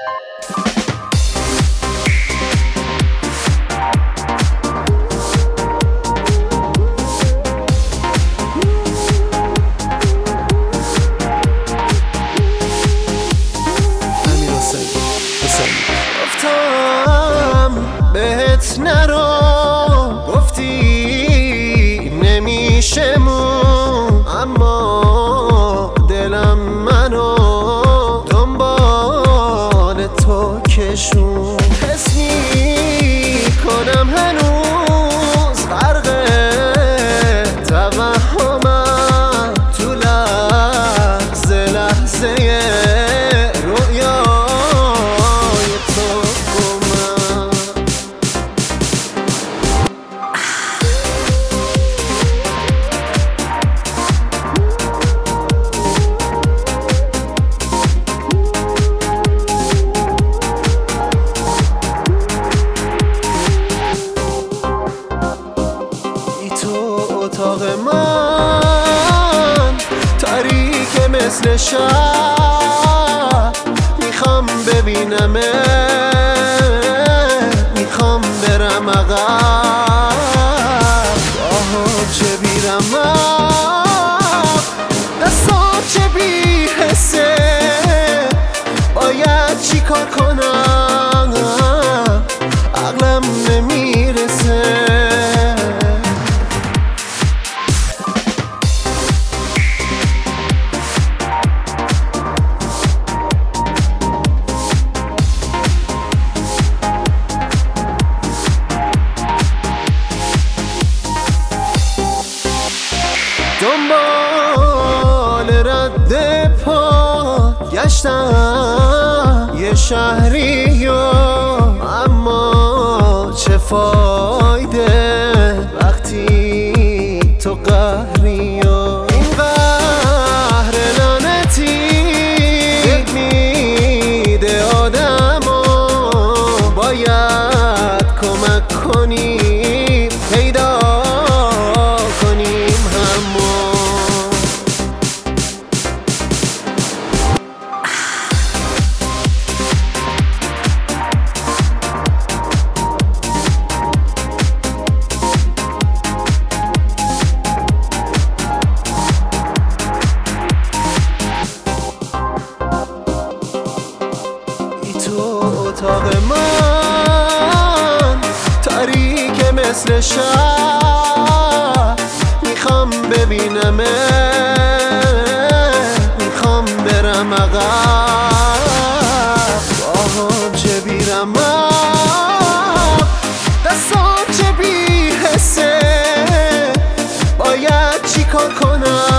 گفتم بهت نرو، گفتی نمیشه مون، اما دلم منو دنبال تو کشون. حس میکنم هنوز غرق توهمم، تو لحظه لحظه اتاق من تاریک مثل شب، میخوام ببینمه، میخوام برم عقب، چه بیرم دستام چه بی حسه، باید چی کار کنم عقلم نمیرسه. دنبال رد پا گشتم یه شهری و اما چه فایده وقتی تو قهری و این قهر لعنتی دل میده آدمو، باید کمک کنیم پیدا کنیم همو. اتاق من تاریک مثل شب، میخوام ببینمه، میخوام برم عقب، چه بیرم دستام چه بی حسه، باید چی کار کنم